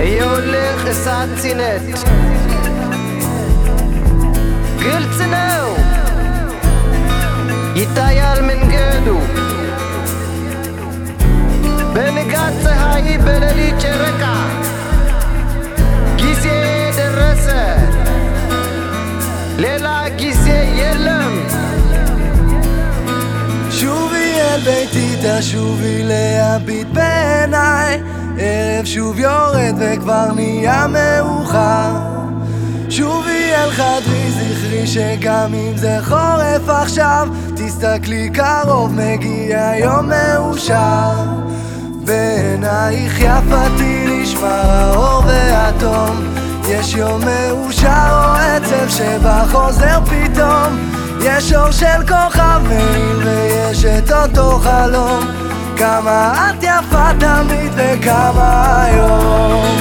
እየውልህ እሳት ሲነድ ግልጽ ነው ይታያል መንገዱ በንጋት ፀሐይ በሌሊት ጨረቃ ጊዜ ደረሰ ሌላ ጊዜ የለም שובי אל ביתי תשובי להביט בעיניי ערב שוב יורד וכבר נהיה מאוחר שובי אל חדרי זכרי שגם אם זה חורף עכשיו תסתכלי קרוב מגיע יום מאושר בעינייך יפתי נשמר האור והתום יש יום מאושר או עצב שבא חוזר פתאום יש אור של כוכב מאיר ויש את אותו חלום כמה את יפה תמיד וכמה היום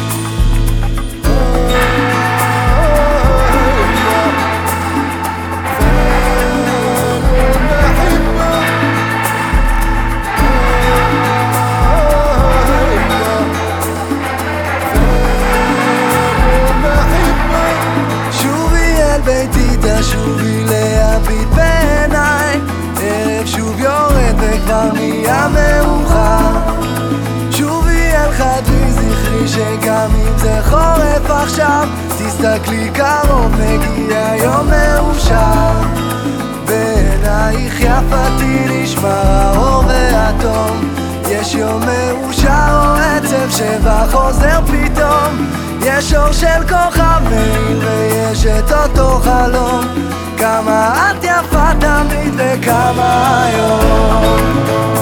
שובי להביט בעיניי ערב שוב יורד וכבר נהיה מאוחר שובי אל חדרי זכרי שגם אם זה חורף עכשיו תסתכלי קרוב מגיע יום מאושר בעינייך יפתי נשמר האור והתום יש יום מאושר או עצב שבא חוזר פתאום יש אור של כוכב מאיר ויש את אותו חלום כמה את יפה תמיד וכמה היום